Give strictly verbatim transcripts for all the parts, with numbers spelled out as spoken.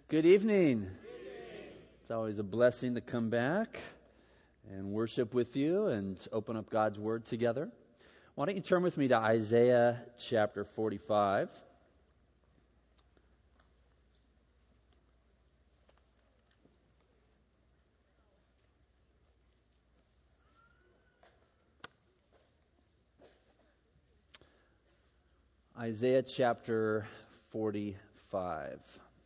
Good evening. It's always a blessing to come back and worship with you and open up God's Word together. Why don't you turn with me to Isaiah chapter forty-five. Isaiah chapter forty-five.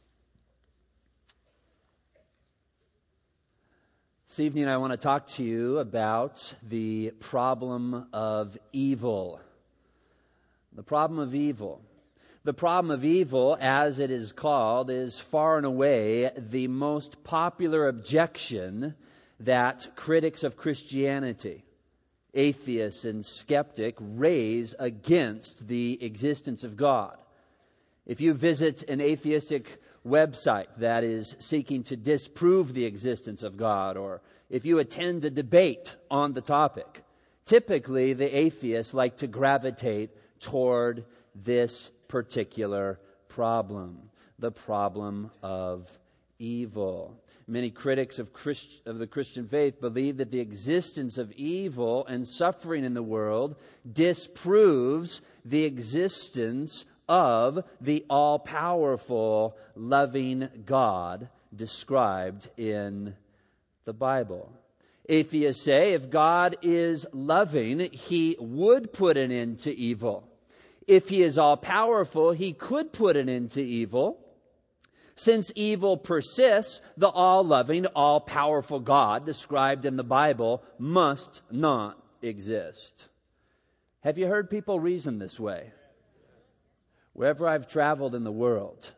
This evening I want to talk to you about the problem of evil. The problem of evil. The problem of evil, as it is called, is far and away the most popular objection that critics of Christianity, atheists and skeptic, raise against the existence of God. If you visit an atheistic website that is seeking to disprove the existence of God, or if you attend a debate on the topic, typically the atheists like to gravitate toward this particular problem, the problem of evil. Many critics of, Christ, of the Christian faith believe that the existence of evil and suffering in the world disproves the existence of the all-powerful, loving God described in the Bible. Atheists say if God is loving, He would put an end to evil. If He is all-powerful, He could put an end to evil. Since evil persists, the all-loving, all-powerful God described in the Bible must not exist. Have you heard people reason this way? Wherever I've traveled in the world,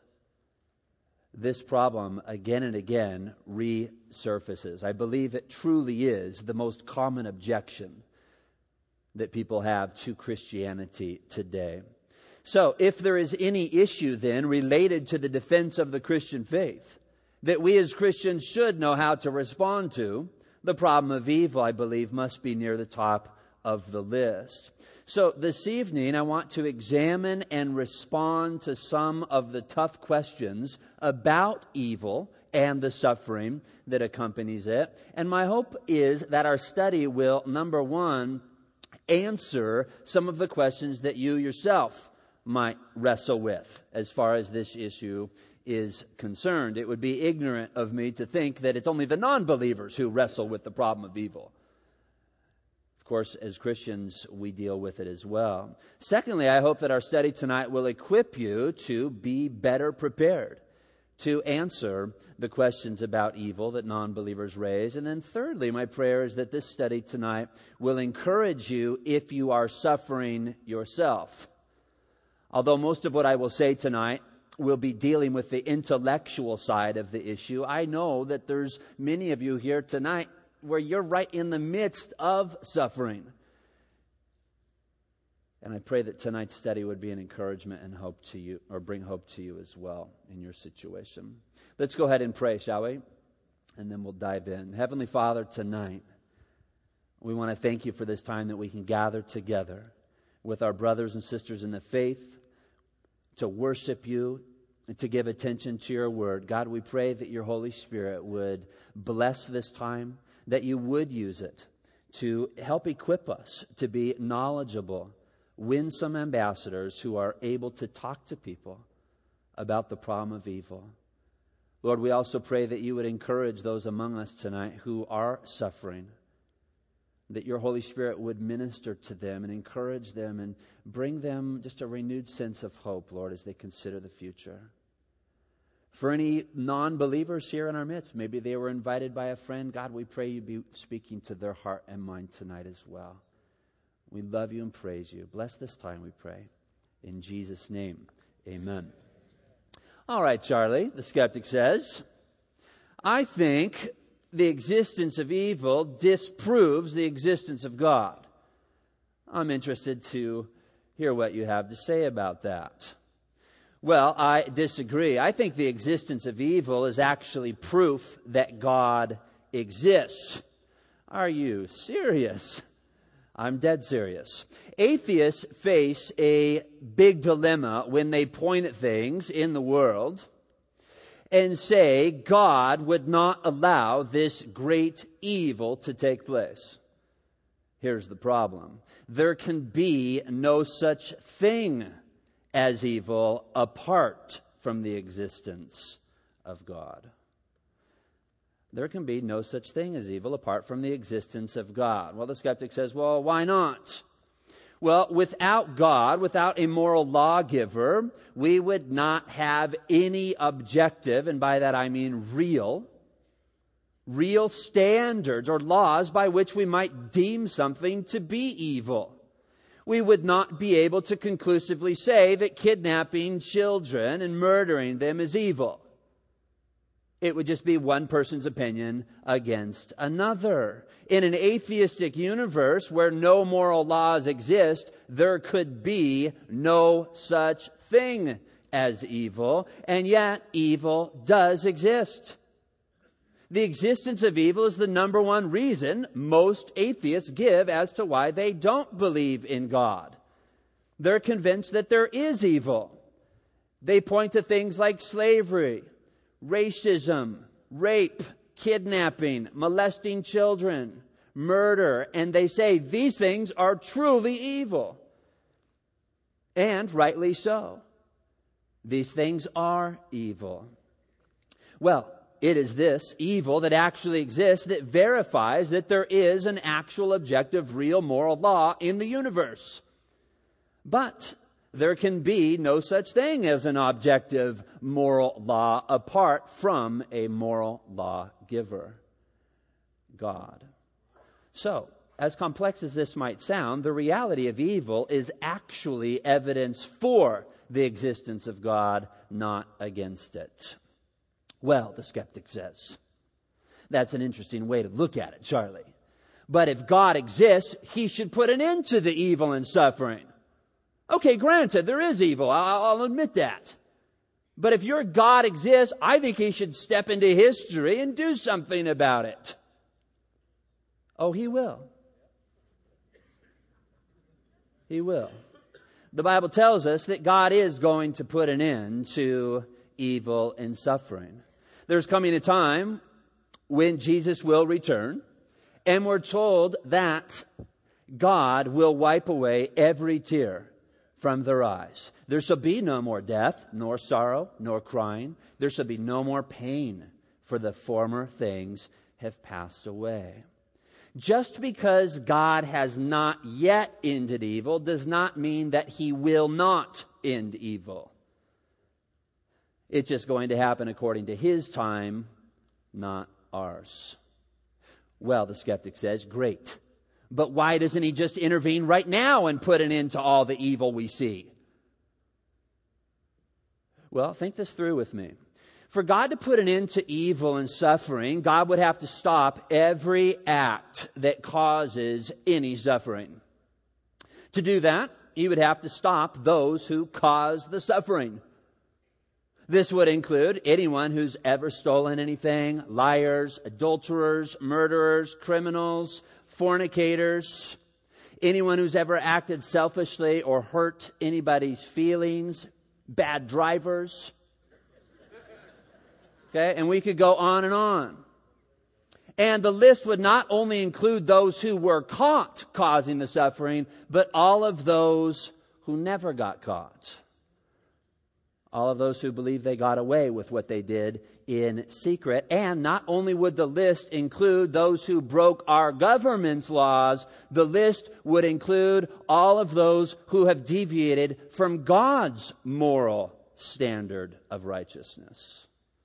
this problem again and again resurfaces. I believe it truly is the most common objection that people have to Christianity today. So, if there is any issue then related to the defense of the Christian faith that we as Christians should know how to respond to, the problem of evil, I believe, must be near the top of the list. So this evening I want to examine and respond to some of the tough questions about evil and the suffering that accompanies it. And my hope is that our study will, number one, answer some of the questions that you yourself might wrestle with as far as this issue is concerned. It would be ignorant of me to think that it's only the non-believers who wrestle with the problem of evil. Of course, as Christians, we deal with it as well. Secondly, I hope that our study tonight will equip you to be better prepared to answer the questions about evil that non-believers raise. And then thirdly, my prayer is that this study tonight will encourage you if you are suffering yourself. Although most of what I will say tonight will be dealing with the intellectual side of the issue, I know that there's many of you here tonight where you're right in the midst of suffering. And I pray that tonight's study would be an encouragement and hope to you, or bring hope to you as well in your situation. Let's go ahead and pray, shall we? And then we'll dive in. Heavenly Father, tonight, we want to thank you for this time that we can gather together with our brothers and sisters in the faith to worship you and to give attention to your word. God, we pray that your Holy Spirit would bless this time, that you would use it to help equip us to be knowledgeable, winsome ambassadors who are able to talk to people about the problem of evil. Lord, we also pray that you would encourage those among us tonight who are suffering, that your Holy Spirit would minister to them and encourage them and bring them just a renewed sense of hope, Lord, as they consider the future. For any non-believers here in our midst, maybe they were invited by a friend, God, we pray you be speaking to their heart and mind tonight as well. We love you and praise you. Bless this time, we pray. In Jesus' name, amen. All right, Charlie, the skeptic says, I think the existence of evil disproves the existence of God. I'm interested to hear what you have to say about that. Well, I disagree. I think the existence of evil is actually proof that God exists. Are you serious? I'm dead serious. Atheists face a big dilemma when they point at things in the world and say God would not allow this great evil to take place. Here's the problem. There can be no such thing as evil apart from the existence of God. There can be no such thing as evil apart from the existence of God. Well, the skeptic says, well, why not? Well, without God, without a moral lawgiver, we would not have any objective, and by that I mean real, real standards or laws by which we might deem something to be evil. We would not be able to conclusively say that kidnapping children and murdering them is evil. It would just be one person's opinion against another. In an atheistic universe where no moral laws exist, there could be no such thing as evil, and yet evil does exist. The existence of evil is the number one reason most atheists give as to why they don't believe in God. They're convinced that there is evil. They point to things like slavery, racism, rape, kidnapping, molesting children, murder, and they say these things are truly evil. And rightly so. These things are evil. Well, it is this evil that actually exists that verifies that there is an actual objective, real moral law in the universe. But there can be no such thing as an objective moral law apart from a moral lawgiver, God. So, as complex as this might sound, the reality of evil is actually evidence for the existence of God, not against it. Well, the skeptic says, that's an interesting way to look at it, Charlie. But if God exists, He should put an end to the evil and suffering. Okay, granted, there is evil. I'll, I'll admit that. But if your God exists, I think He should step into history and do something about it. Oh, He will. He will. The Bible tells us that God is going to put an end to evil and suffering. There's coming a time when Jesus will return, and we're told that God will wipe away every tear from their eyes. There shall be no more death, nor sorrow, nor crying. There shall be no more pain, for the former things have passed away. Just because God has not yet ended evil does not mean that He will not end evil. It's just going to happen according to His time, not ours. Well, the skeptic says, great. But why doesn't He just intervene right now and put an end to all the evil we see? Well, think this through with me. For God to put an end to evil and suffering, God would have to stop every act that causes any suffering. To do that, He would have to stop those who cause the suffering. This would include anyone who's ever stolen anything, liars, adulterers, murderers, criminals, fornicators, anyone who's ever acted selfishly or hurt anybody's feelings, bad drivers. Okay, and we could go on and on. And the list would not only include those who were caught causing the suffering, but all of those who never got caught. All of those who believe they got away with what they did in secret. And not only would the list include those who broke our government's laws, the list would include all of those who have deviated from God's moral standard of righteousness.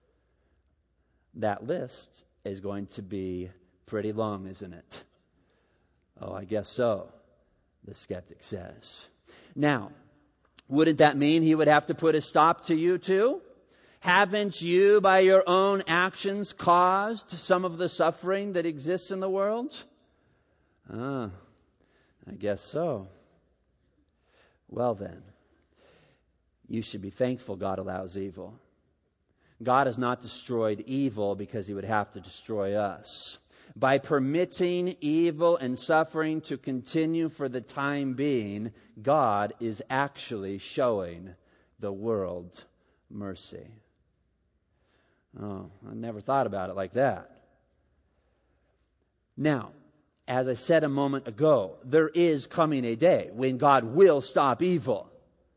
That list is going to be pretty long, isn't it? Oh, I guess so, the skeptic says. Now, wouldn't that mean He would have to put a stop to you too? Haven't you, by your own actions, caused some of the suffering that exists in the world? Ah, I guess so. Well then, you should be thankful God allows evil. God has not destroyed evil because He would have to destroy us. By permitting evil and suffering to continue for the time being, God is actually showing the world mercy. Oh, I never thought about it like that. Now, as I said a moment ago, there is coming a day when God will stop evil.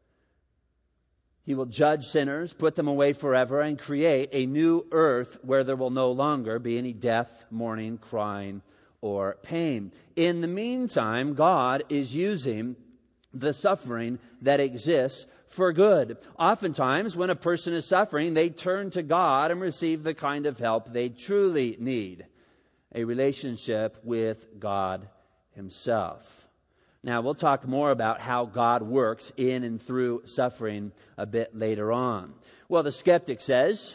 He will judge sinners, put them away forever, and create a new earth where there will no longer be any death, mourning, crying, or pain. In the meantime, God is using the suffering that exists for good. Oftentimes, when a person is suffering, they turn to God and receive the kind of help they truly need. A relationship with God Himself. Now, we'll talk more about how God works in and through suffering a bit later on. Well, the skeptic says,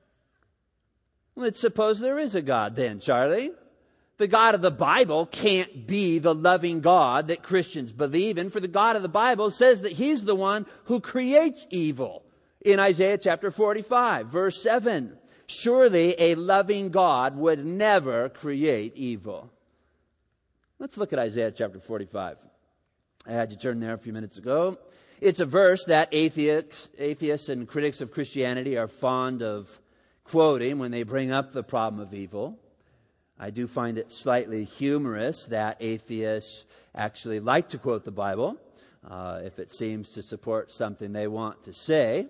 let's suppose there is a God then, Charlie. The God of the Bible can't be the loving God that Christians believe in, for the God of the Bible says that He's the one who creates evil. In Isaiah chapter forty-five, verse seven, surely a loving God would never create evil. Let's look at Isaiah chapter forty-five. I had you turn there a few minutes ago. It's a verse that atheists, atheists and critics of Christianity are fond of quoting when they bring up the problem of evil. I do find it slightly humorous that atheists actually like to quote the Bible uh, if it seems to support something they want to say.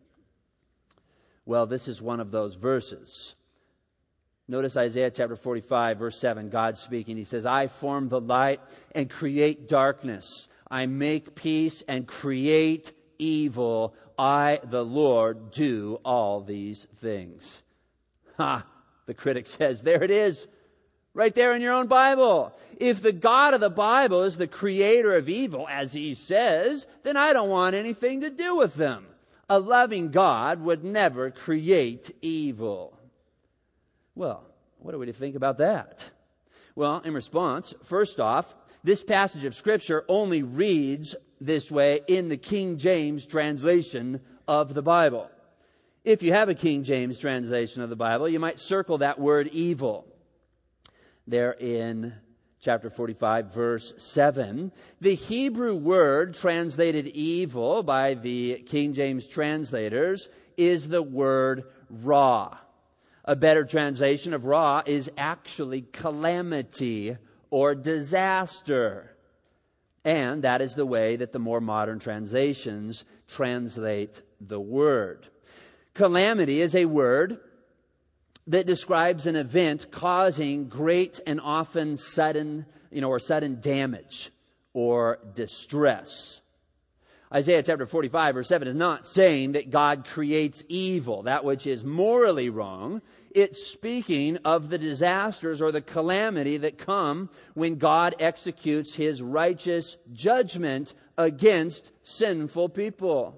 Well, this is one of those verses. Notice Isaiah chapter forty-five, verse seven, God speaking. He says, I form the light and create darkness. I make peace and create evil. I, the Lord, do all these things. Ha! The critic says, there it is. Right there in your own Bible. If the God of the Bible is the creator of evil, as He says, then I don't want anything to do with them. A loving God would never create evil. Well, what are we to think about that? Well, in response, first off, this passage of Scripture only reads this way in the King James translation of the Bible. If you have a King James translation of the Bible, you might circle that word evil. There in chapter forty-five, verse seven. The Hebrew word translated evil by the King James translators is the word ra. A better translation of ra is actually calamity or disaster. And that is the way that the more modern translations translate the word. Calamity is a word that describes an event causing great and often sudden, you know, or sudden damage or distress. Isaiah chapter forty-five, verse seven is not saying that God creates evil, that which is morally wrong. It's speaking of the disasters or the calamity that come when God executes His righteous judgment against sinful people.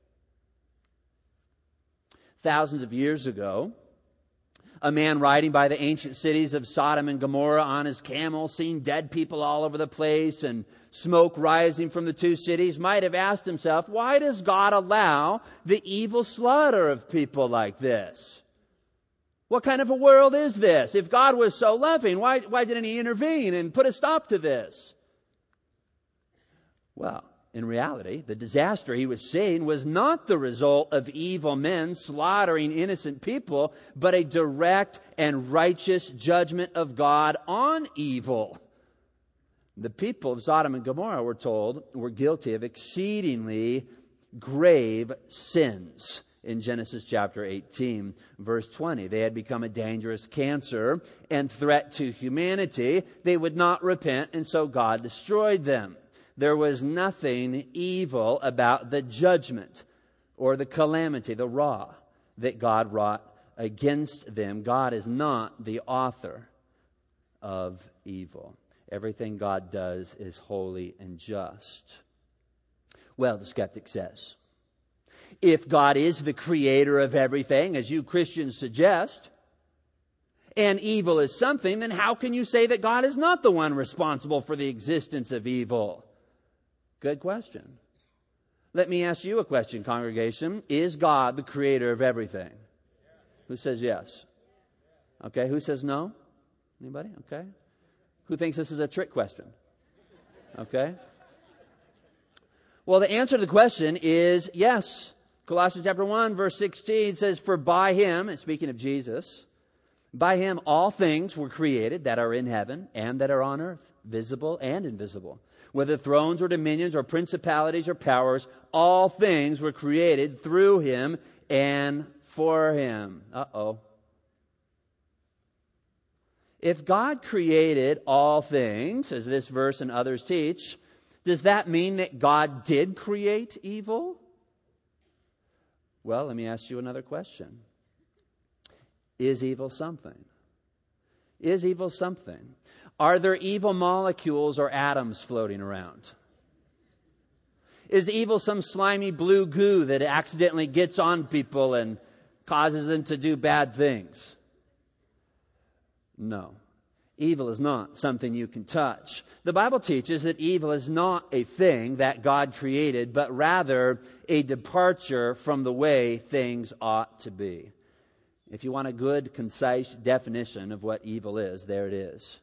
Thousands of years ago, a man riding by the ancient cities of Sodom and Gomorrah on his camel, seeing dead people all over the place and smoke rising from the two cities, might have asked himself, why does God allow the evil slaughter of people like this? What kind of a world is this? If God was so loving, why, why didn't He intervene and put a stop to this? Well, in reality, the disaster he was seeing was not the result of evil men slaughtering innocent people, but a direct and righteous judgment of God on evil. The people of Sodom and Gomorrah, we're told, were guilty of exceedingly grave sins. In Genesis chapter eighteen, verse twenty, they had become a dangerous cancer and threat to humanity. They would not repent, and so God destroyed them. There was nothing evil about the judgment or the calamity, the ra, that God wrought against them. God is not the author of evil. Everything God does is holy and just. Well, the skeptic says, if God is the creator of everything, as you Christians suggest, and evil is something, then how can you say that God is not the one responsible for the existence of evil? Good question. Let me ask you a question, congregation. Is God the creator of everything? Who says yes? Okay, who says no? Anybody? Okay. Who thinks this is a trick question? Okay. Well, the answer to the question is yes. Colossians chapter one, verse sixteen says, "For by him," and speaking of Jesus, "by him all things were created that are in heaven and that are on earth, visible and invisible. Whether thrones or dominions or principalities or powers, all things were created through him and for him." Uh-oh. If God created all things, as this verse and others teach, does that mean that God did create evil? Well, let me ask you another question. Is evil something? Is evil something? Are there evil molecules or atoms floating around? Is evil some slimy blue goo that accidentally gets on people and causes them to do bad things? No. Evil is not something you can touch. The Bible teaches that evil is not a thing that God created, but rather a departure from the way things ought to be. If you want a good, concise definition of what evil is, there it is.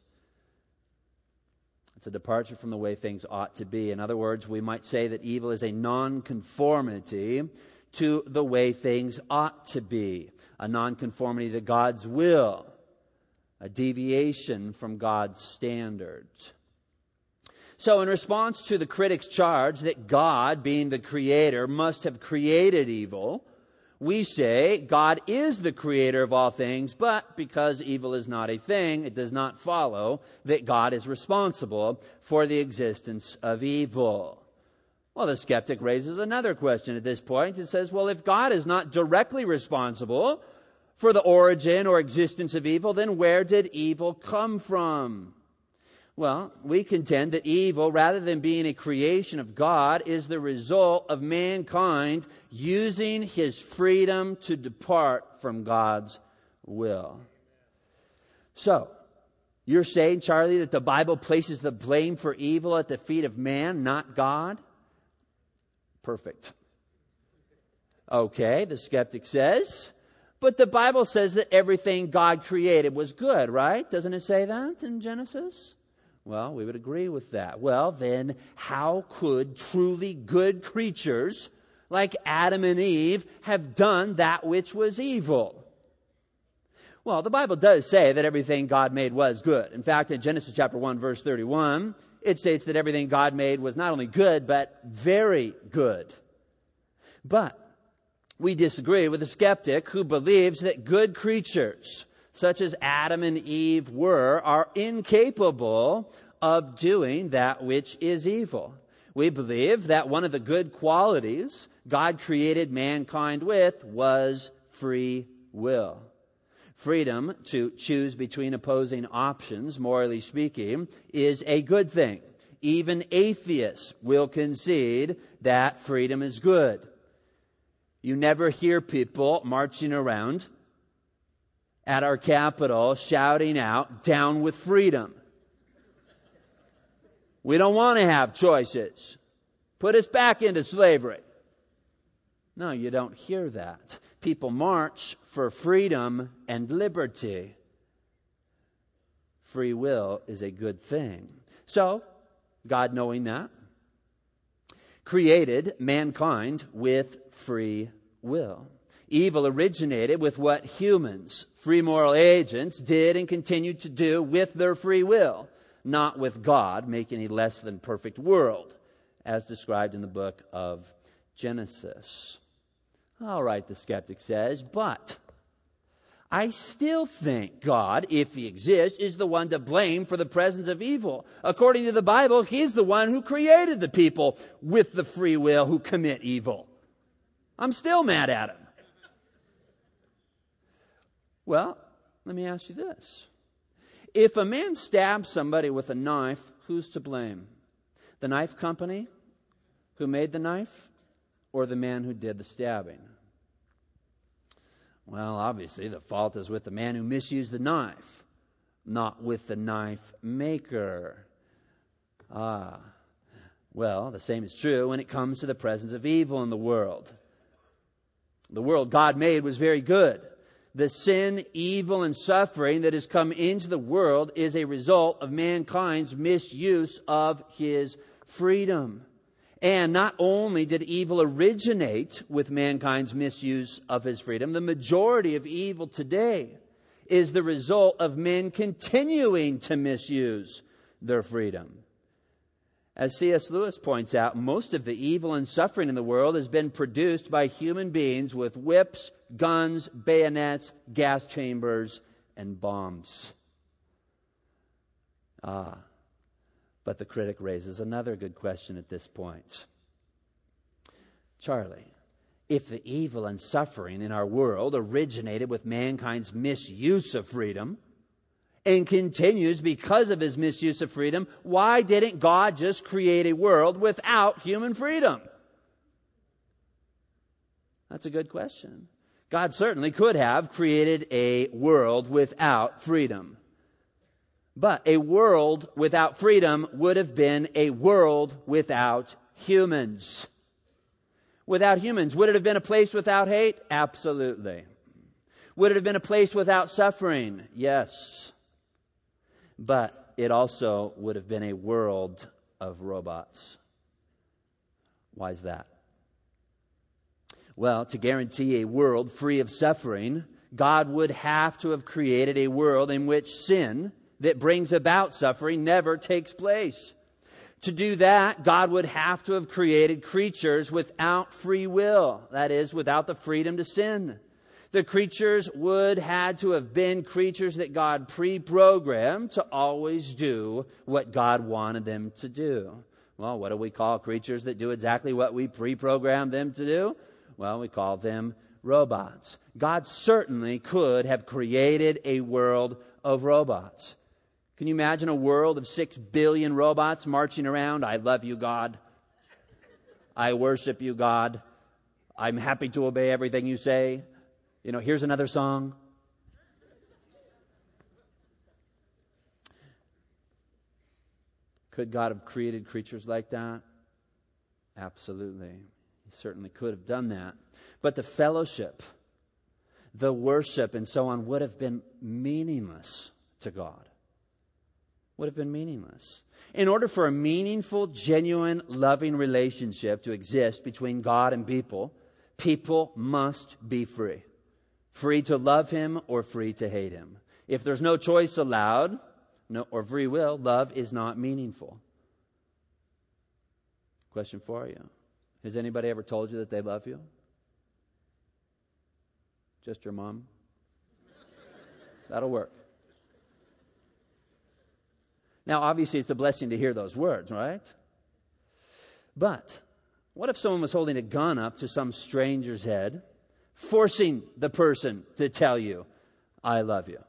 It's a departure from the way things ought to be. In other words, we might say that evil is a nonconformity to the way things ought to be, a nonconformity to God's will, a deviation from God's standards. So in response to the critics' charge that God, being the creator, must have created evil, we say God is the creator of all things, but because evil is not a thing, it does not follow that God is responsible for the existence of evil. Well, the skeptic raises another question at this point. It says, well, if God is not directly responsible for the origin or existence of evil, then where did evil come from? Well, we contend that evil, rather than being a creation of God, is the result of mankind using his freedom to depart from God's will. So, you're saying, Charlie, that the Bible places the blame for evil at the feet of man, not God? Perfect. Okay, the skeptic says, but the Bible says that everything God created was good, right? Doesn't it say that in Genesis? Well, we would agree with that. Well, then, how could truly good creatures like Adam and Eve have done that which was evil? Well, the Bible does say that everything God made was good. In fact, in Genesis chapter one, verse thirty-one, it states that everything God made was not only good, but very good. But we disagree with the skeptic who believes that good creatures, such as Adam and Eve were, are incapable of doing that which is evil. We believe that one of the good qualities God created mankind with was free will. Freedom to choose between opposing options, morally speaking, is a good thing. Even atheists will concede that freedom is good. You never hear people marching around at our Capitol shouting out, "Down with freedom." We don't want to have choices. Put us back into slavery. No, you don't hear that. People march for freedom and liberty. Free will is a good thing. So, God, knowing that, created mankind with free will. Evil originated with what humans, free moral agents, did and continue to do with their free will, not with God making a less than perfect world, as described in the book of Genesis. All right, the skeptic says, but I still think God, if he exists, is the one to blame for the presence of evil. According to the Bible, he's the one who created the people with the free will who commit evil. I'm still mad at him. Well, let me ask you this. If a man stabs somebody with a knife, who's to blame? The knife company who made the knife, or the man who did the stabbing? Well, obviously, the fault is with the man who misused the knife, not with the knife maker. Ah, well, the same is true when it comes to the presence of evil in the world. The world God made was very good. The sin, evil, and suffering that has come into the world is a result of mankind's misuse of his freedom. And not only did evil originate with mankind's misuse of his freedom, the majority of evil today is the result of men continuing to misuse their freedom. As C S Lewis points out, most of the evil and suffering in the world has been produced by human beings with whips, guns, bayonets, gas chambers, and bombs. Ah, but the critic raises another good question at this point. Charlie, if the evil and suffering in our world originated with mankind's misuse of freedom and continues because of his misuse of freedom, why didn't God just create a world without human freedom? That's a good question. God certainly could have created a world without freedom. But a world without freedom would have been a world without humans. Without humans, would it have been a place without hate? Absolutely. Would it have been a place without suffering? Yes. But it also would have been a world of robots. Why is that? Well, to guarantee a world free of suffering, God would have to have created a world in which sin that brings about suffering never takes place. To do that, God would have to have created creatures without free will. That is, without the freedom to sin. The creatures would had to have been creatures that God pre-programmed to always do what God wanted them to do. Well, what do we call creatures that do exactly what we pre-programmed them to do? Well, we call them robots. God certainly could have created a world of robots. Can you imagine a world of six billion robots marching around? I love you, God. I worship you, God. I'm happy to obey everything you say. You know, here's another song. Could God have created creatures like that? Absolutely. He certainly could have done that. But the fellowship, the worship, and so on would have been meaningless to God. Would have been meaningless. In order for a meaningful, genuine, loving relationship to exist between God and people, people must be free. Free to love Him or free to hate Him. If there's no choice allowed, no, or free will, love is not meaningful. Question for you. Has anybody ever told you that they love you? Just your mom? That'll work. Now, obviously, it's a blessing to hear those words, right? But what if someone was holding a gun up to some stranger's head, forcing the person to tell you, I love you?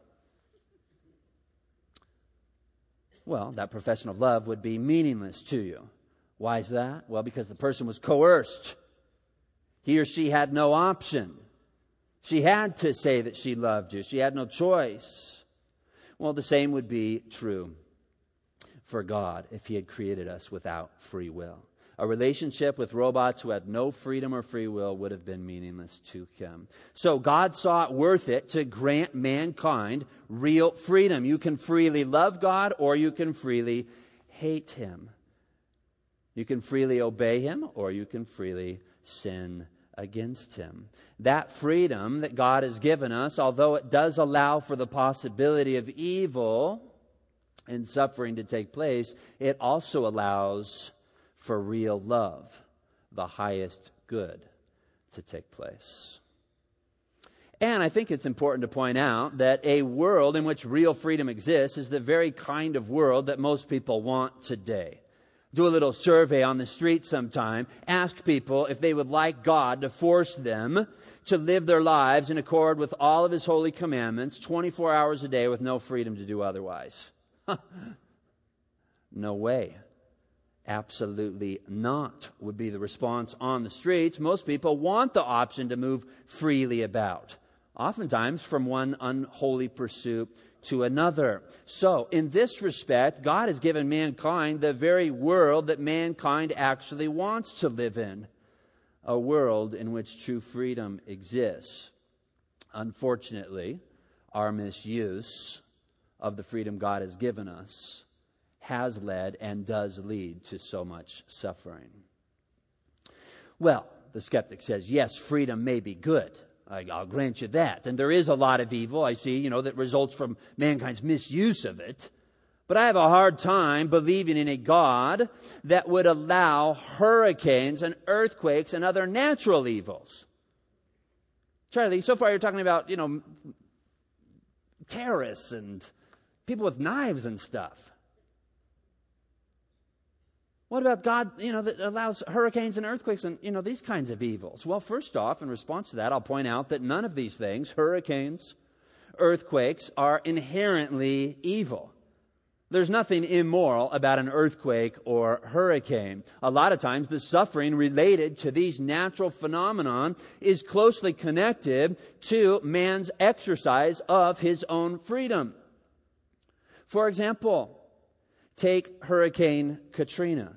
Well, that profession of love would be meaningless to you. Why is that? Well, because the person was coerced. He or she had no option. She had to say that she loved you. She had no choice. Well, the same would be true for God if He had created us without free will. A relationship with robots who had no freedom or free will would have been meaningless to Him. So God saw it worth it to grant mankind real freedom. You can freely love God or you can freely hate Him. You can freely obey Him or you can freely sin against Him. That freedom that God has given us, although it does allow for the possibility of evil and suffering to take place, it also allows for real love, the highest good, to take place. And I think it's important to point out that a world in which real freedom exists is the very kind of world that most people want today. Do a little survey on the street sometime. Ask people if they would like God to force them to live their lives in accord with all of His holy commandments twenty-four hours a day with no freedom to do otherwise. No way. Absolutely not would be the response on the streets. Most people want the option to move freely about, oftentimes from one unholy pursuit to another. So, in this respect, God has given mankind the very world that mankind actually wants to live in, a world in which true freedom exists. Unfortunately, our misuse of the freedom God has given us has led and does lead to so much suffering. Well, the skeptic says, yes, freedom may be good. I, I'll grant you that. And there is a lot of evil, I see, you know, that results from mankind's misuse of it. But I have a hard time believing in a God that would allow hurricanes and earthquakes and other natural evils. Charlie, so far you're talking about, you know, terrorists and people with knives and stuff. What about God, you know, that allows hurricanes and earthquakes and, you know, these kinds of evils? Well, first off, in response to that, I'll point out that none of these things, hurricanes, earthquakes, are inherently evil. There's nothing immoral about an earthquake or hurricane. A lot of times the suffering related to these natural phenomenon is closely connected to man's exercise of his own freedom. For example, take Hurricane Katrina.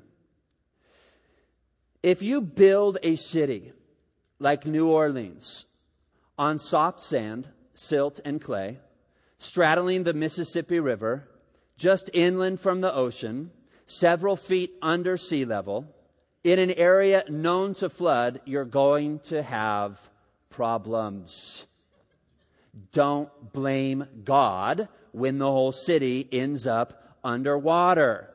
If you build a city like New Orleans on soft sand, silt, and clay, straddling the Mississippi River, just inland from the ocean, several feet under sea level, in an area known to flood, you're going to have problems. Don't blame God when the whole city ends up underwater.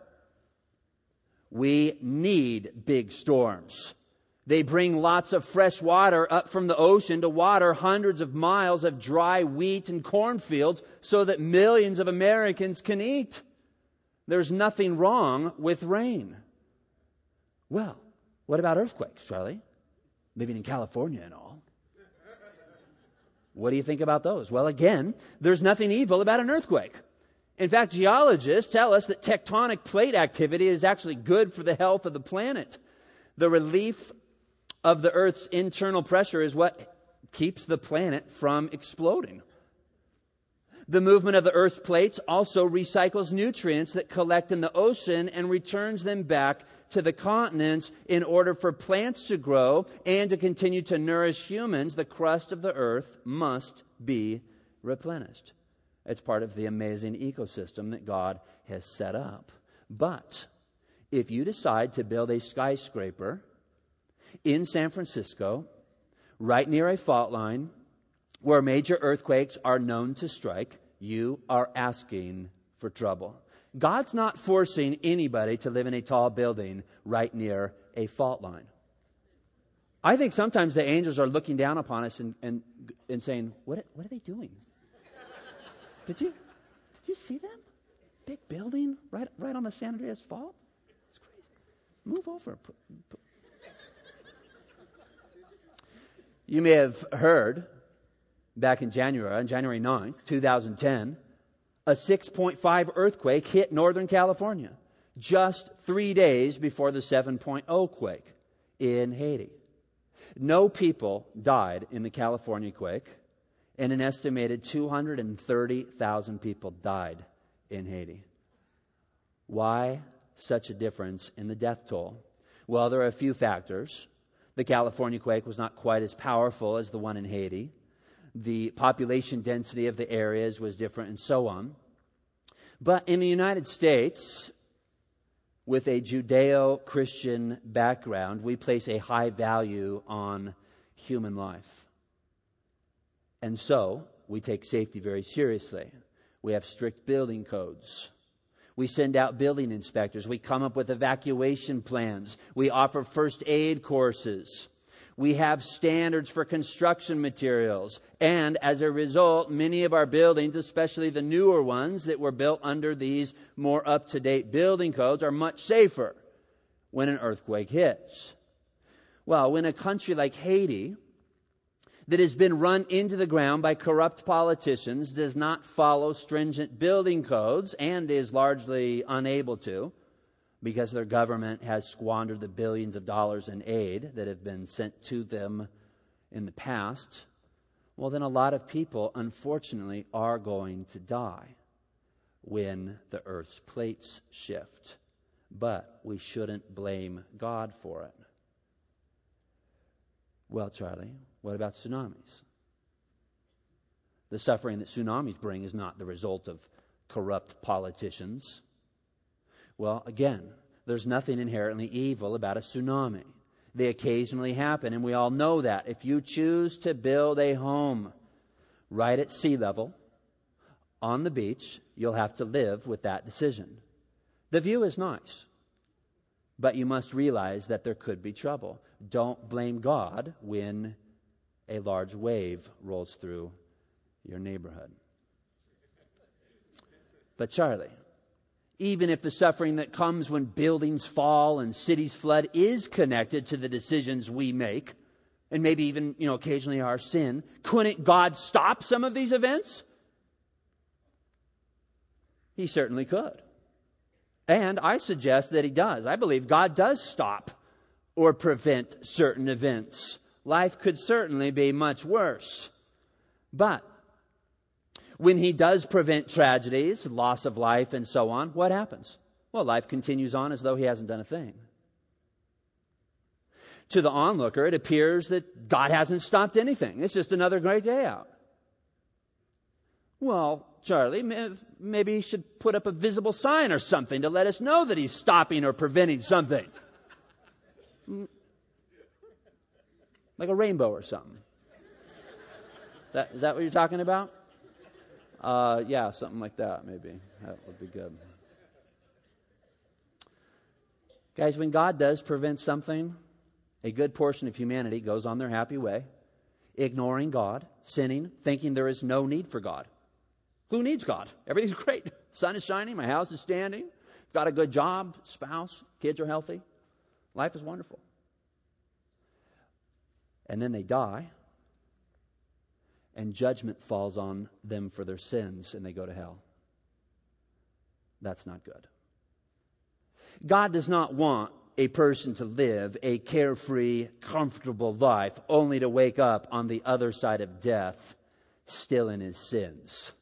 We need big storms. They bring lots of fresh water up from the ocean to water hundreds of miles of dry wheat and cornfields so that millions of Americans can eat. There's nothing wrong with rain. Well, what about earthquakes, Charlie? Living in California and all. What do you think about those? Well, again, there's nothing evil about an earthquake. In fact, geologists tell us that tectonic plate activity is actually good for the health of the planet. The relief of the Earth's internal pressure is what keeps the planet from exploding. The movement of the Earth's plates also recycles nutrients that collect in the ocean and returns them back to the continents in order for plants to grow and to continue to nourish humans. The crust of the Earth must be replenished. It's part of the amazing ecosystem that God has set up. But if you decide to build a skyscraper in San Francisco, right near a fault line, where major earthquakes are known to strike, you are asking for trouble. God's not forcing anybody to live in a tall building right near a fault line. I think sometimes the angels are looking down upon us and, and, and saying, what, what are they doing? Did you, did you see them? Big building right, right on the San Andreas Fault? It's crazy. Move over. Put, put. You may have heard back in January, on January ninth, twenty ten, a six point five earthquake hit Northern California just three days before the seven point oh quake in Haiti. No people died in the California quake, and an estimated two hundred thirty thousand people died in Haiti. Why such a difference in the death toll? Well, there are a few factors. The California quake was not quite as powerful as the one in Haiti. The population density of the areas was different, and so on. But in the United States, with a Judeo-Christian background, we place a high value on human life. And so, we take safety very seriously. We have strict building codes. We send out building inspectors. We come up with evacuation plans. We offer first aid courses. We have standards for construction materials. And as a result, many of our buildings, especially the newer ones that were built under these more up-to-date building codes, are much safer when an earthquake hits. Well, when a country like Haiti, that has been run into the ground by corrupt politicians, does not follow stringent building codes and is largely unable to, because their government has squandered the billions of dollars in aid that have been sent to them in the past, well, then a lot of people, unfortunately, are going to die when the Earth's plates shift. But we shouldn't blame God for it. Well, Charlie, what about tsunamis? The suffering that tsunamis bring is not the result of corrupt politicians. Well, again, there's nothing inherently evil about a tsunami. They occasionally happen, and we all know that. If you choose to build a home right at sea level, on the beach, you'll have to live with that decision. The view is nice, but you must realize that there could be trouble. Don't blame God when a large wave rolls through your neighborhood. But Charlie, even if the suffering that comes when buildings fall and cities flood is connected to the decisions we make, and maybe even, you know, occasionally our sin, couldn't God stop some of these events? He certainly could. And I suggest that He does. I believe God does stop or prevent certain events. Life could certainly be much worse. But when He does prevent tragedies, loss of life, and so on, what happens? Well, life continues on as though He hasn't done a thing. To the onlooker, it appears that God hasn't stopped anything. It's just another great day out. Well, Charlie, maybe He should put up a visible sign or something to let us know that He's stopping or preventing something. Like a rainbow or something. That, is that what you're talking about? Uh, yeah, something like that, maybe. That would be good. Guys, when God does prevent something, a good portion of humanity goes on their happy way, ignoring God, sinning, thinking there is no need for God. Who needs God? Everything's great. The sun is shining, my house is standing, got a good job, spouse, kids are healthy. Life is wonderful. And then they die, and judgment falls on them for their sins, and they go to hell. That's not good. God does not want a person to live a carefree, comfortable life only to wake up on the other side of death, still in his sins.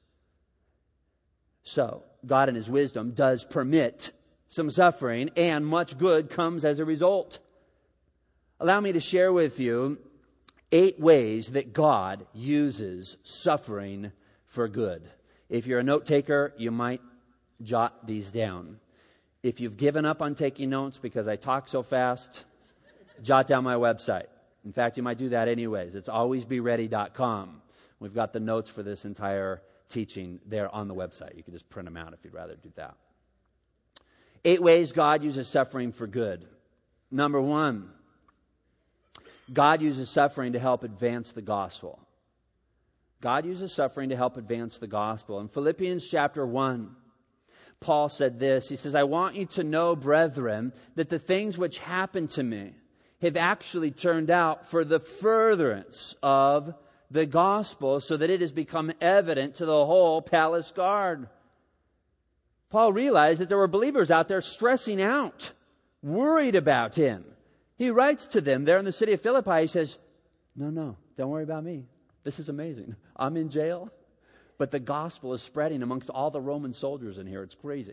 So, God in His wisdom does permit some suffering, and much good comes as a result. Allow me to share with you eight ways that God uses suffering for good. If you're a note taker, you might jot these down. If you've given up on taking notes because I talk so fast, jot down my website. In fact, you might do that anyways. It's always be ready dot com. We've got the notes for this entire teaching there on the website. You can just print them out if you'd rather do that. Eight ways God uses suffering for good. Number one, God uses suffering to help advance the gospel. God uses suffering to help advance the gospel. In Philippians chapter one, Paul said this. He says, I want you to know, brethren, that the things which happened to me have actually turned out for the furtherance of the gospel, so that it has become evident to the whole palace guard. Paul realized that there were believers out there stressing out, worried about him. He writes to them there in the city of Philippi. He says, no, no, don't worry about me. This is amazing. I'm in jail, but the gospel is spreading amongst all the Roman soldiers in here. It's crazy.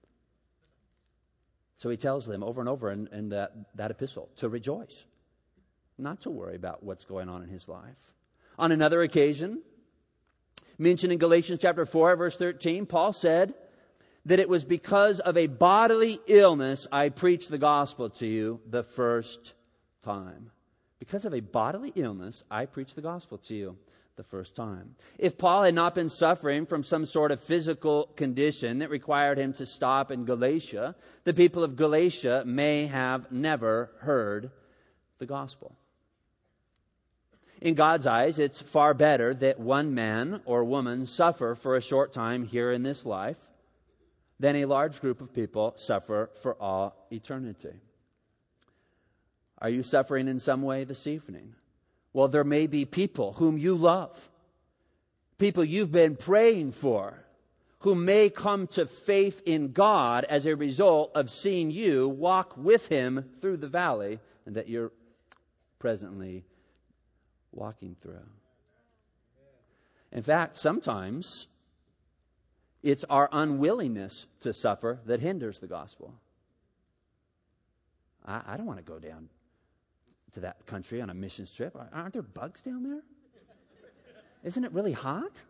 So he tells them over and over in, in that, that epistle to rejoice, not to worry about what's going on in his life. On another occasion, mentioned in Galatians chapter four, verse thirteen, Paul said that it was because of a bodily illness I preached the gospel to you the first time. Because of a bodily illness, I preached the gospel to you the first time. If Paul had not been suffering from some sort of physical condition that required him to stop in Galatia, the people of Galatia may have never heard the gospel. In God's eyes, it's far better that one man or woman suffer for a short time here in this life than a large group of people suffer for all eternity. Are you suffering in some way this evening? Well, there may be people whom you love, people you've been praying for, who may come to faith in God as a result of seeing you walk with Him through the valley and that you're presently walking through. In fact, sometimes it's our unwillingness to suffer that hinders the gospel. I, I don't want to go down to that country on a missions trip. Aren't there bugs down there? Isn't it really hot?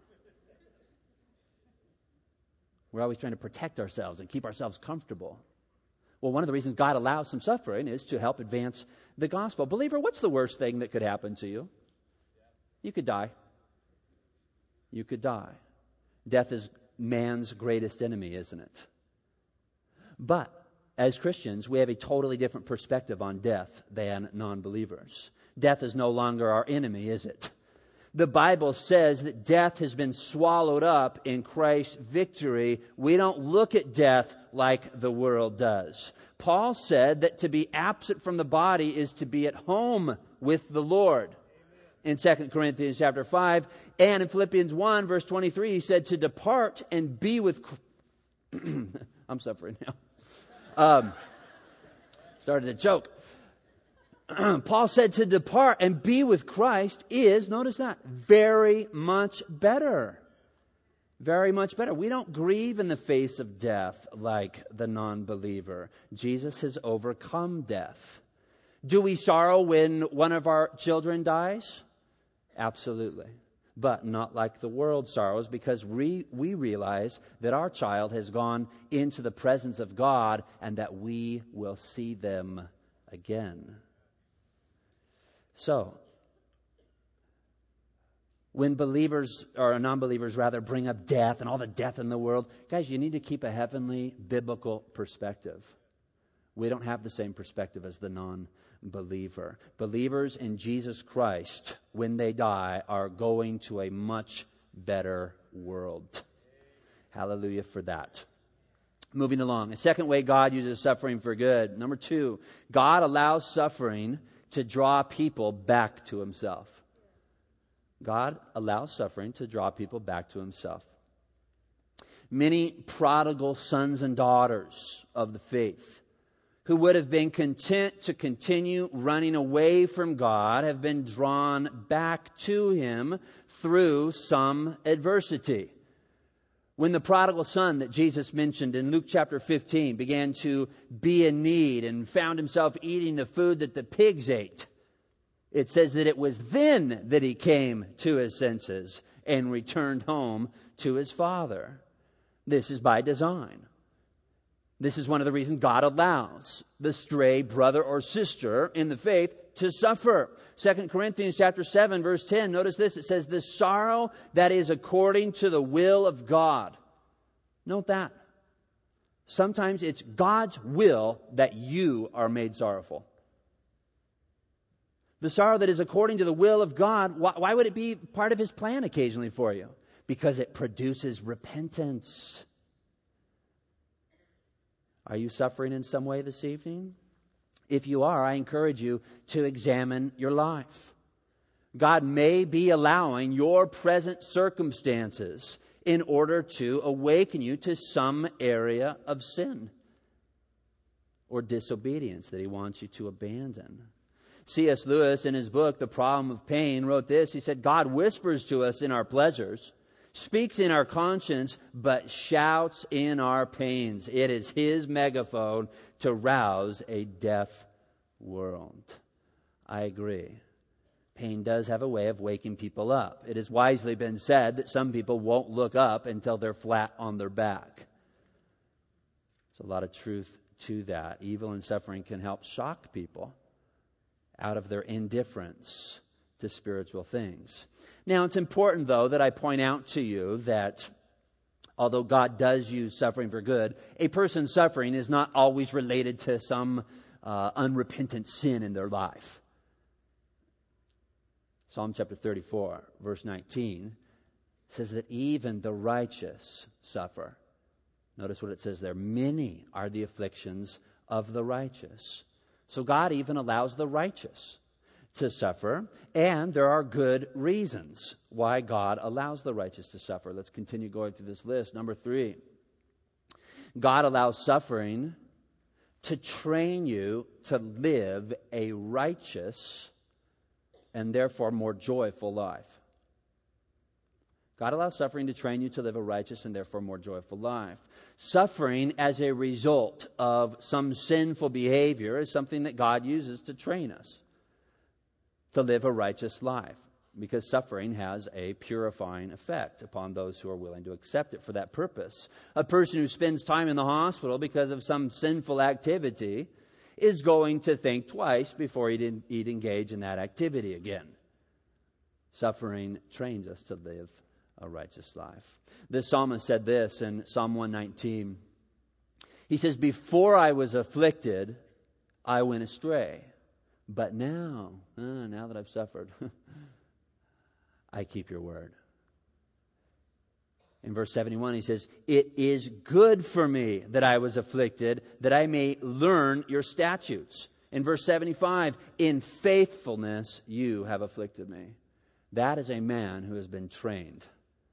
We're always trying to protect ourselves and keep ourselves comfortable. Well, one of the reasons God allows some suffering is to help advance the gospel. Believer, what's the worst thing that could happen to you? You could die. You could die. Death is man's greatest enemy, isn't it? But as Christians, we have a totally different perspective on death than non-believers. Death is no longer our enemy, is it? The Bible says that death has been swallowed up in Christ's victory. We don't look at death like the world does. Paul said that to be absent from the body is to be at home with the Lord. In Second Corinthians chapter five, and in Philippians one, verse twenty-three, he said to depart and be with... I'm suffering now. Um, started to choke. Paul said to depart and be with Christ is, notice that, very much better. Very much better. We don't grieve in the face of death like the non-believer. Jesus has overcome death. Do we sorrow when one of our children dies? Absolutely. But not like the world sorrows, because we, we realize that our child has gone into the presence of God and that we will see them again. So, when believers, or non-believers rather, bring up death and all the death in the world, guys, you need to keep a heavenly biblical perspective. We don't have the same perspective as the non-believer. Believers in Jesus Christ, when they die, are going to a much better world. Hallelujah for that. Moving along. A second way God uses suffering for good. Number two, God allows suffering to draw people back to Himself. God allows suffering to draw people back to Himself. Many prodigal sons and daughters of the faith who would have been content to continue running away from God have been drawn back to Him through some adversity. When the prodigal son that Jesus mentioned in Luke chapter fifteen began to be in need and found himself eating the food that the pigs ate, it says that it was then that he came to his senses and returned home to his father. This is by design. This is one of the reasons God allows the stray brother or sister in the faith to suffer. Second Corinthians chapter seven, verse ten, notice this. It says, the sorrow that is according to the will of God. Note that. Sometimes it's God's will that you are made sorrowful. The sorrow that is according to the will of God, why, why would it be part of His plan occasionally for you? Because it produces repentance. Are you suffering in some way this evening? If you are, I encourage you to examine your life. God may be allowing your present circumstances in order to awaken you to some area of sin or disobedience that He wants you to abandon. C S Lewis, in his book, The Problem of Pain, wrote this. He said, God whispers to us in our pleasures, speaks in our conscience, but shouts in our pains. It is His megaphone to rouse a deaf world. I agree. Pain does have a way of waking people up. It has wisely been said that some people won't look up until they're flat on their back. There's a lot of truth to that. Evil and suffering can help shock people out of their indifference to spiritual things. Now, it's important, though, that I point out to you that although God does use suffering for good, a person's suffering is not always related to some uh, unrepentant sin in their life. Psalm chapter thirty-four, verse nineteen, says that even the righteous suffer. Notice what it says there. Many are the afflictions of the righteous. So God even allows the righteous to suffer, and there are good reasons why God allows the righteous to suffer. Let's continue going through this list. Number three, God allows suffering to train you to live a righteous and therefore more joyful life. God allows suffering to train you to live a righteous and therefore more joyful life. Suffering as a result of some sinful behavior is something that God uses to train us to live a righteous life. because suffering has a purifying effect upon those who are willing to accept it for that purpose. A person who spends time in the hospital because of some sinful activity is going to think twice before he'd, he'd engage in that activity again. Suffering trains us to live a righteous life. The psalmist said this in Psalm one nineteen. He says, "Before I was afflicted, I went astray. But now, uh, now that I've suffered, I keep your word." In verse seventy-one, he says, "It is good for me that I was afflicted, that I may learn your statutes." In verse seventy-five, "In faithfulness you have afflicted me." That is a man who has been trained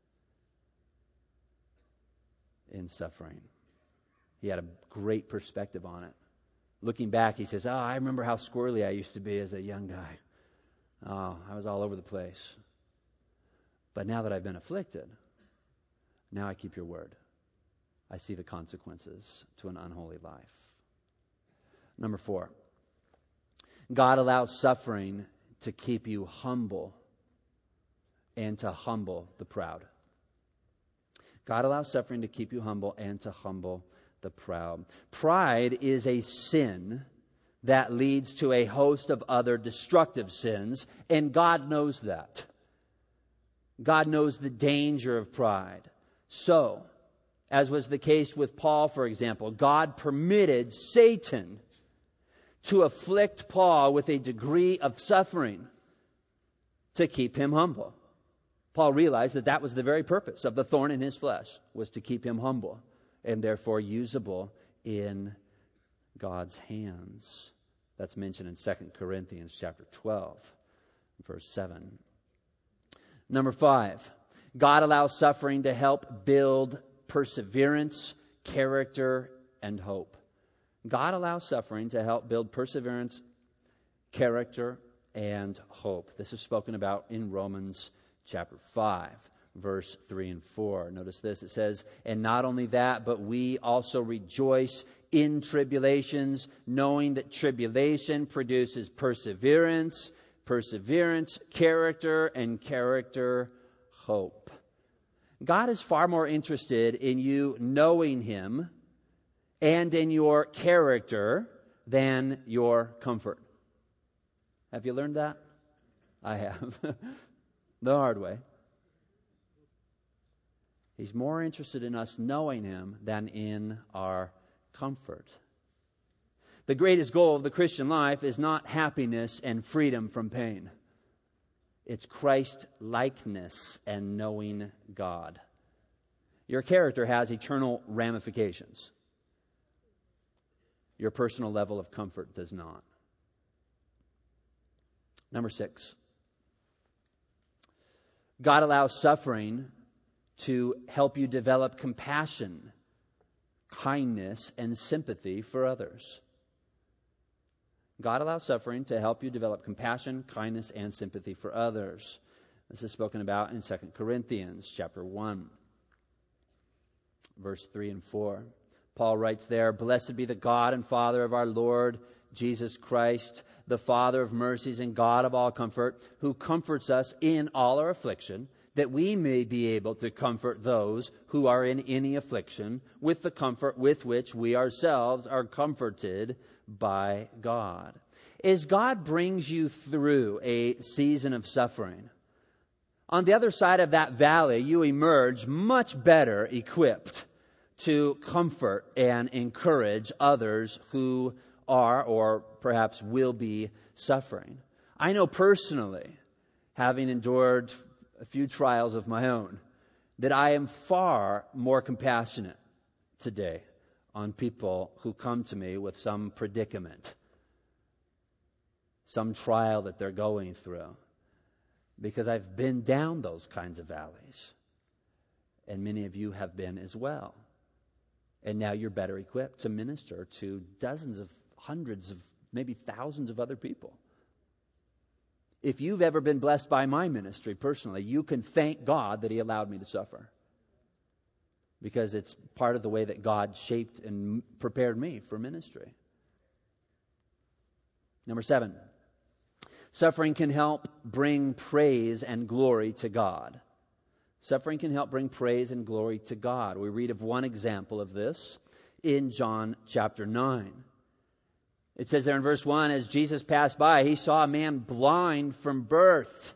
in suffering. He had a great perspective on it. Looking back, he says, "Oh, I remember how squirrely I used to be as a young guy. Oh, I was all over the place. But now that I've been afflicted, now I keep your word. I see the consequences to an unholy life." Number four, God allows suffering to keep you humble and to humble the proud. God allows suffering to keep you humble and to humble the proud. Pride is a sin that leads to a host of other destructive sins, and God knows that. God knows the danger of pride. So, as was the case with Paul, for example, God permitted Satan to afflict Paul with a degree of suffering to keep him humble. Paul realized that that was the very purpose of the thorn in his flesh, was to keep him humble and therefore usable in God's hands. That's mentioned in Second Corinthians chapter twelve, verse seven. Number five, God allows suffering to help build perseverance, character, and hope. God allows suffering to help build perseverance, character, and hope. This is spoken about in Romans chapter five, verse three and four. Notice this. It says, "And not only that, but we also rejoice in tribulations, knowing that tribulation produces perseverance, perseverance, character, and character, hope." God is far more interested in you knowing Him and in your character than your comfort. Have you learned that? I have. The hard way. He's more interested in us knowing Him than in our comfort. The greatest goal of the Christian life is not happiness and freedom from pain. It's Christ-likeness and knowing God. Your character has eternal ramifications. Your personal level of comfort does not. Number six, God allows suffering to help you develop compassion, kindness, and sympathy for others. God allows suffering to help you develop compassion, kindness, and sympathy for others. This is spoken about in Second Corinthians chapter one, verse three and four. Paul writes there, "Blessed be the God and Father of our Lord Jesus Christ, the Father of mercies and God of all comfort, who comforts us in all our affliction, that we may be able to comfort those who are in any affliction with the comfort with which we ourselves are comforted by God." As God brings you through a season of suffering, on the other side of that valley, you emerge much better equipped to comfort and encourage others who are or perhaps will be suffering. I know personally, having endured a few trials of my own, that I am far more compassionate today on people who come to me with some predicament, some trial that they're going through, because I've been down those kinds of valleys, and many of you have been as well. And now you're better equipped to minister to dozens of, hundreds of, maybe thousands of other people. If you've ever been blessed by my ministry personally, you can thank God that He allowed me to suffer, because it's part of the way that God shaped and prepared me for ministry. Number seven, Suffering can help bring praise and glory to God. Suffering can help bring praise and glory to God. We read of one example of this in John chapter nine. It says there in verse one, as Jesus passed by, he saw a man blind from birth.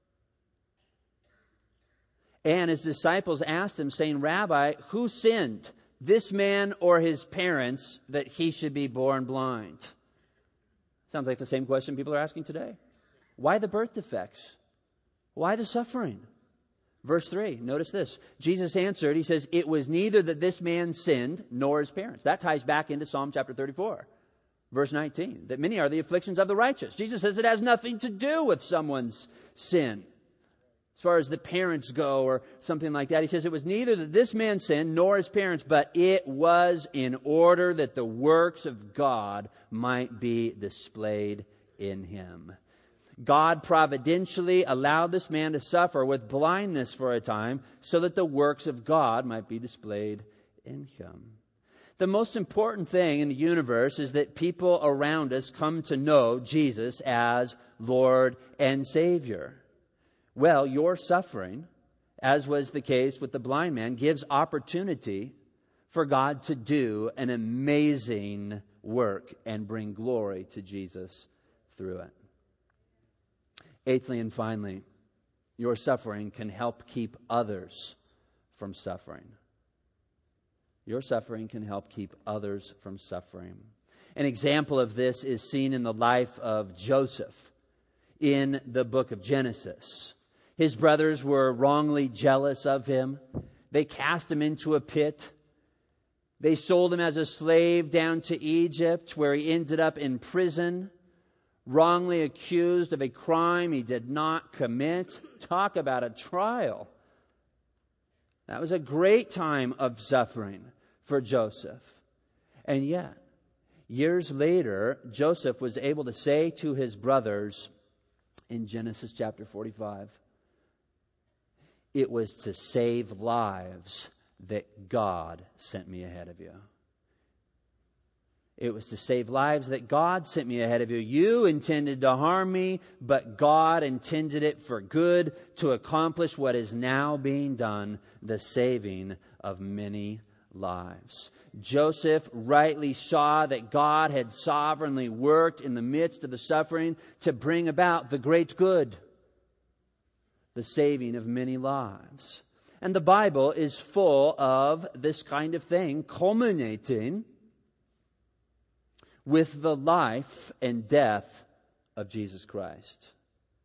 And his disciples asked him, saying, Rabbi, who sinned, this man or his parents, that he should be born blind? Sounds like the same question people are asking today. Why the birth defects? Why the suffering? Verse three, notice this. Jesus answered, he says, it was neither that this man sinned nor his parents. That ties back into Psalm chapter thirty-four, verse nineteen, that many are the afflictions of the righteous. Jesus says it has nothing to do with someone's sin. As far as the parents go or something like that, he says it was neither that this man sinned nor his parents, but it was in order that the works of God might be displayed in him. God providentially allowed this man to suffer with blindness for a time so that the works of God might be displayed in him. The most important thing in the universe is that people around us come to know Jesus as Lord and Savior. Well, your suffering, as was the case with the blind man, gives opportunity for God to do an amazing work and bring glory to Jesus through it. Eighthly and finally, your suffering can help keep others from suffering. Your suffering can help keep others from suffering. An example of this is seen in the life of Joseph in the book of Genesis. His brothers were wrongly jealous of him. They cast him into a pit. They sold him as a slave down to Egypt, where he ended up in prison, wrongly accused of a crime he did not commit. Talk about a trial. That was a great time of suffering for Joseph. And yet, years later, Joseph was able to say to his brothers in Genesis chapter forty-five, it was to save lives that God sent me ahead of you. It was to save lives that God sent me ahead of you. You intended to harm me, but God intended it for good to accomplish what is now being done, the saving of many lives. Joseph rightly saw that God had sovereignly worked in the midst of the suffering to bring about the great good, the saving of many lives. And the Bible is full of this kind of thing, culminating with the life and death of Jesus Christ.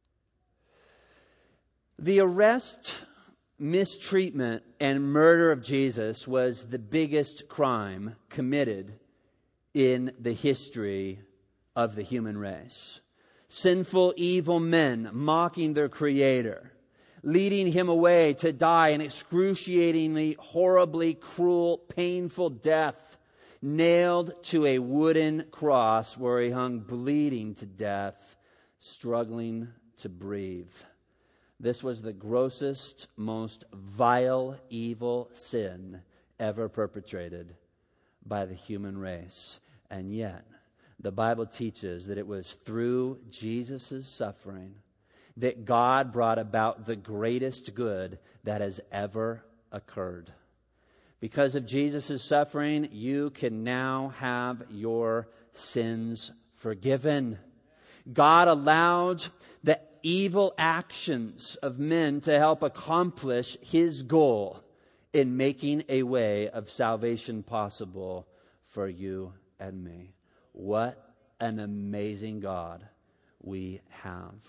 The arrest, mistreatment, and murder of Jesus was the biggest crime committed in the history of the human race. Sinful, evil men mocking their Creator, leading him away to die an excruciatingly, horribly cruel, painful death, nailed to a wooden cross where he hung bleeding to death, struggling to breathe. This was the grossest, most vile, evil sin ever perpetrated by the human race. And yet, the Bible teaches that it was through Jesus' suffering that God brought about the greatest good that has ever occurred. Because of Jesus' suffering, you can now have your sins forgiven. God allowed the evil actions of men to help accomplish His goal in making a way of salvation possible for you and me. What an amazing God we have.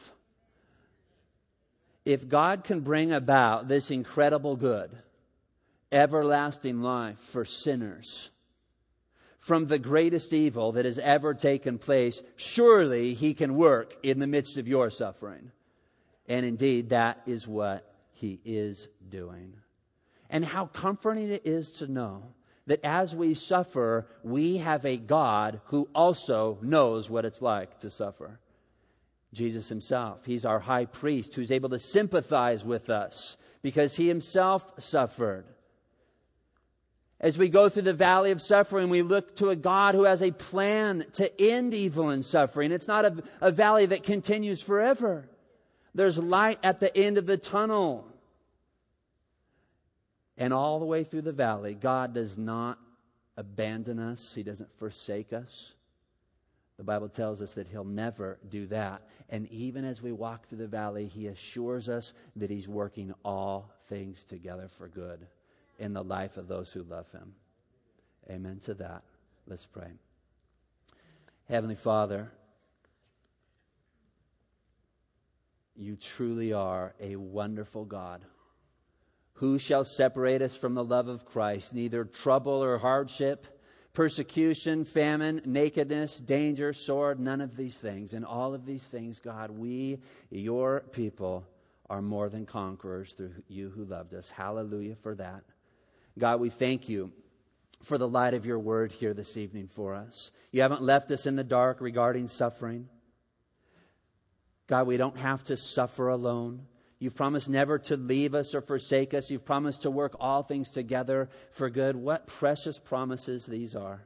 If God can bring about this incredible good, everlasting life for sinners from the greatest evil that has ever taken place, surely He can work in the midst of your suffering. And indeed, that is what He is doing. And how comforting it is to know that as we suffer, we have a God who also knows what it's like to suffer. Jesus Himself, He's our high priest who's able to sympathize with us because He Himself suffered. As we go through the valley of suffering, we look to a God who has a plan to end evil and suffering. It's not a, a valley that continues forever. There's light at the end of the tunnel. And all the way through the valley, God does not abandon us. He doesn't forsake us. The Bible tells us that He'll never do that. And even as we walk through the valley, He assures us that He's working all things together for good in the life of those who love Him. Amen to that. Let's pray. Heavenly Father, You truly are a wonderful God. Who shall separate us from the love of Christ? Neither trouble or hardship, persecution, famine, nakedness, danger, sword, none of these things. In all of these things, God, we, Your people, are more than conquerors through You who loved us. Hallelujah for that. God, we thank You for the light of Your word here this evening for us. You haven't left us in the dark regarding suffering. God, we don't have to suffer alone. You've promised never to leave us or forsake us. You've promised to work all things together for good. What precious promises these are.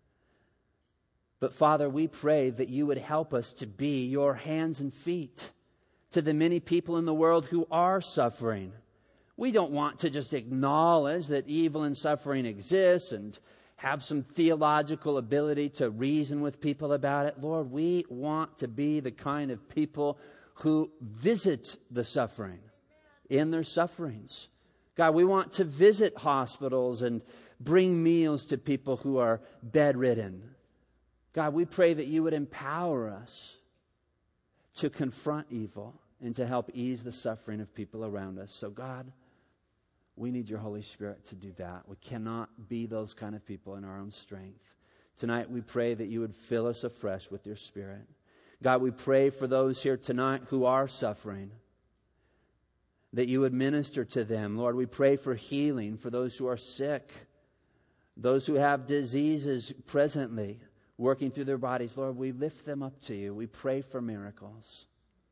But Father, we pray that You would help us to be Your hands and feet to the many people in the world who are suffering. We don't want to just acknowledge that evil and suffering exists and have some theological ability to reason with people about it. Lord, we want to be the kind of people who visit the suffering in their sufferings. God, we want to visit hospitals and bring meals to people who are bedridden. God, we pray that You would empower us to confront evil and to help ease the suffering of people around us. So God, we need Your Holy Spirit to do that. We cannot be those kind of people in our own strength. Tonight we pray that You would fill us afresh with Your Spirit. God, we pray for those here tonight who are suffering, that You would minister to them. Lord, we pray for healing for those who are sick, those who have diseases presently working through their bodies. Lord, we lift them up to You. We pray for miracles.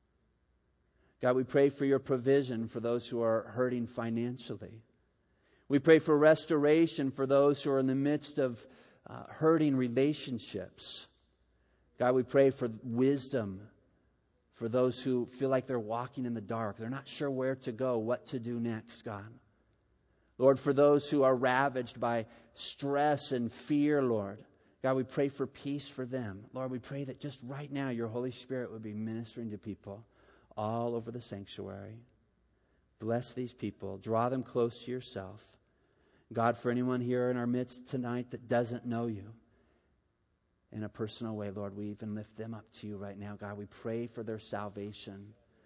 God, we pray for Your provision for those who are hurting financially. We pray for restoration for those who are in the midst of uh, hurting relationships. God, we pray for wisdom for those who feel like they're walking in the dark. They're not sure where to go, what to do next, God. Lord, for those who are ravaged by stress and fear, Lord, God, we pray for peace for them. Lord, we pray that just right now Your Holy Spirit would be ministering to people all over the sanctuary. Bless these people. Draw them close to Yourself. God, for anyone here in our midst tonight that doesn't know You in a personal way, Lord, we even lift them up to You right now. God, we pray for their salvation.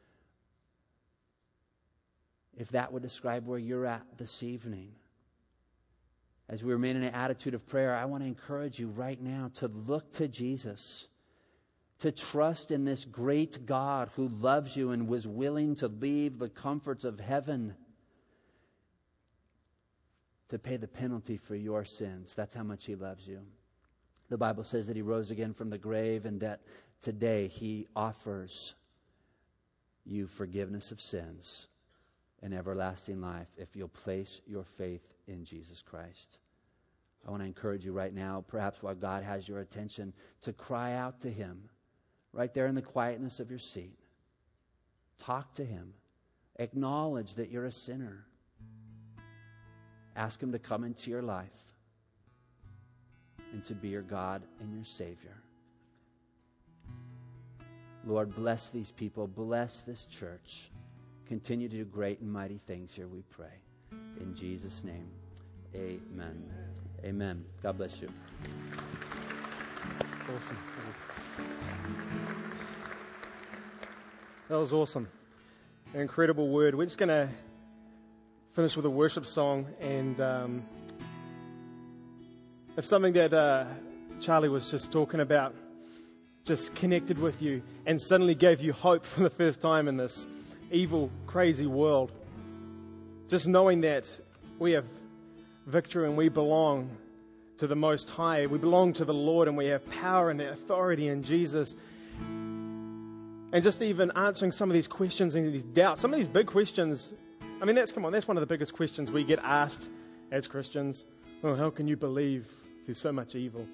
If that would describe where you're at this evening, as we remain in an attitude of prayer, I want to encourage you right now to look to Jesus, to trust in this great God who loves you and was willing to leave the comforts of heaven to pay the penalty for your sins. That's how much He loves you. The Bible says that He rose again from the grave and that today He offers you forgiveness of sins and everlasting life if you'll place your faith in Jesus Christ. I want to encourage you right now, perhaps while God has your attention, to cry out to Him right there in the quietness of your seat. Talk to Him. Acknowledge that you're a sinner. Ask Him to come into your life and to be your God and your Savior. Lord, bless these people. Bless this church. Continue to do great and mighty things here, we pray. In Jesus' name, amen. Amen. God bless you. Awesome. That was awesome. An incredible word. We're just going to finish with a worship song, and um, if something that uh, Charlie was just talking about just connected with you and suddenly gave you hope for the first time in this evil, crazy world, just knowing that we have victory and we belong to the Most High, we belong to the Lord, and we have power and authority in Jesus. And just even answering some of these questions and these doubts, some of these big questions. I mean, that's, come on, that's one of the biggest questions we get asked as Christians. Well, how can you believe there's so much evil?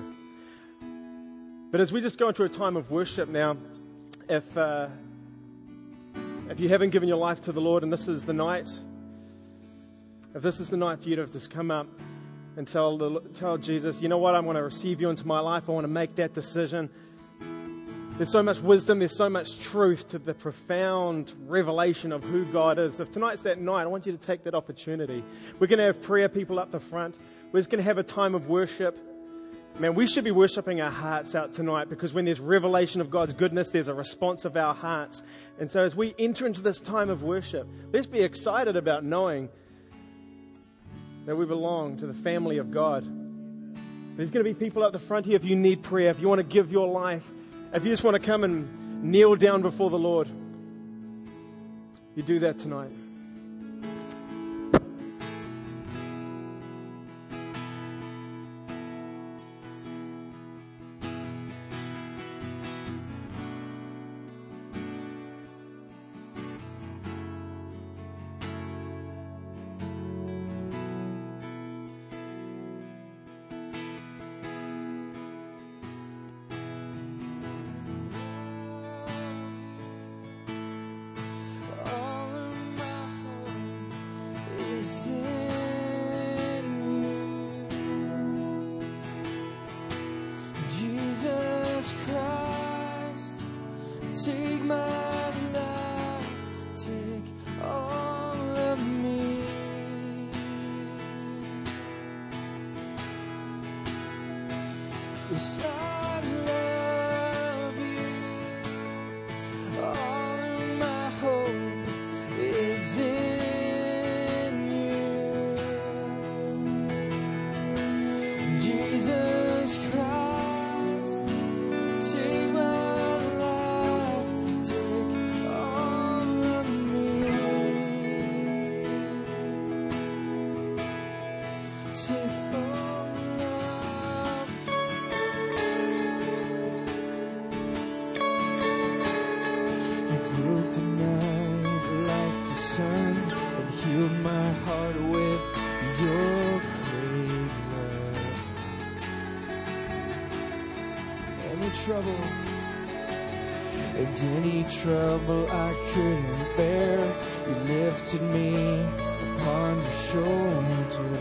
But as we just go into a time of worship now, if uh, if you haven't given your life to the Lord and this is the night, if this is the night for you to just come up and tell the, tell Jesus, you know what, I want to receive you into my life, I want to make that decision. There's so much wisdom, there's so much truth to the profound revelation of who God is. If tonight's that night, I want you to take that opportunity. We're going to have prayer people up the front. We're just going to have a time of worship. Man, we should be worshiping our hearts out tonight, because when there's revelation of God's goodness, there's a response of our hearts. And so as we enter into this time of worship, let's be excited about knowing that we belong to the family of God. There's going to be people up the front here if you need prayer, if you want to give your life, if you just want to come and kneel down before the Lord. You do that tonight. Take my life, take all of me. Yes, I love you. All of my hope is in you. Jesus Christ, take my trouble, and any trouble I couldn't bear, you lifted me upon your shoulder.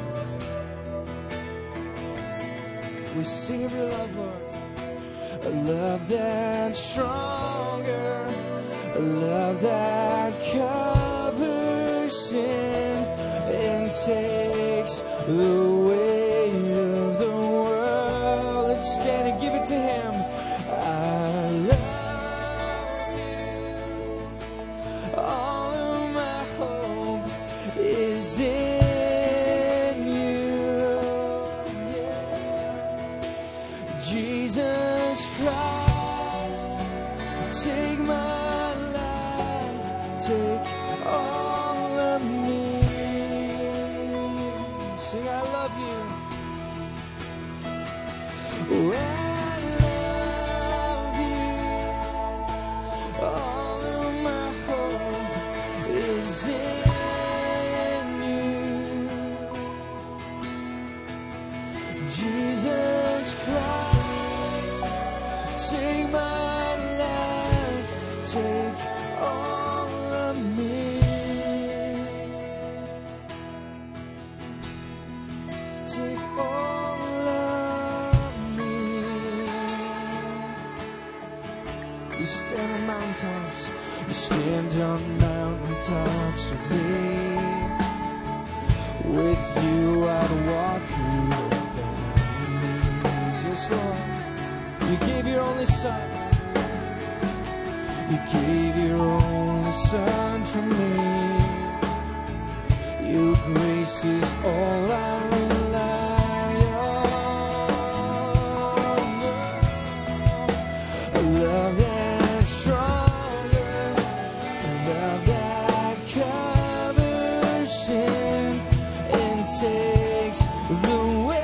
We sing of your love, Lord, a love that's stronger, a love that covers sin and takes the weight of the world. Let's stand and give it to Him. I love you. All of my hope is in you. Yeah. Jesus Christ, take my life, take all of me. Sing, I love you. Well, Jesus Christ, take my life, take all of me. Take all of me. You stand on mountaintops, you stand on mountaintops with me. With you I'd walk through. Lord, you gave your only son. You gave your only son for me. Your grace is all I rely on. A love that's stronger, a love that covers sin and takes the weight.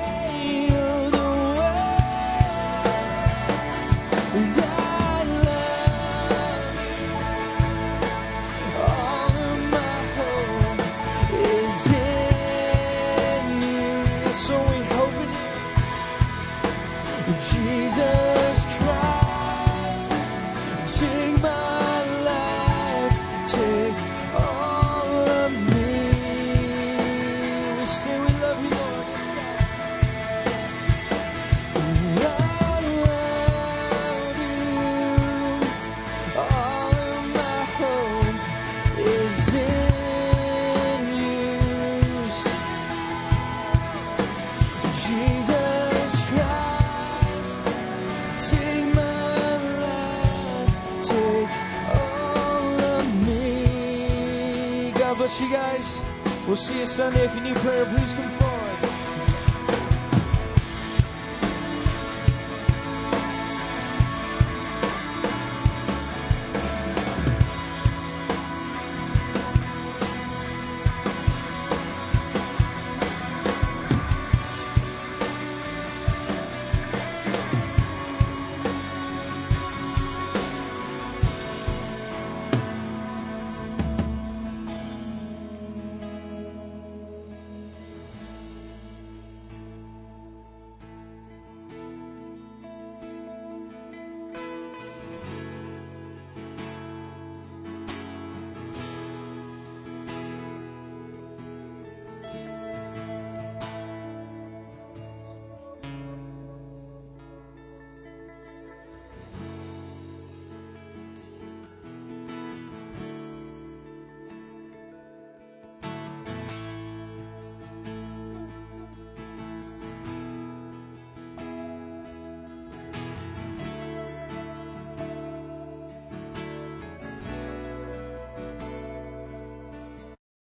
All of my God bless you guys. We'll see you Sunday. If you need prayer, please come forward.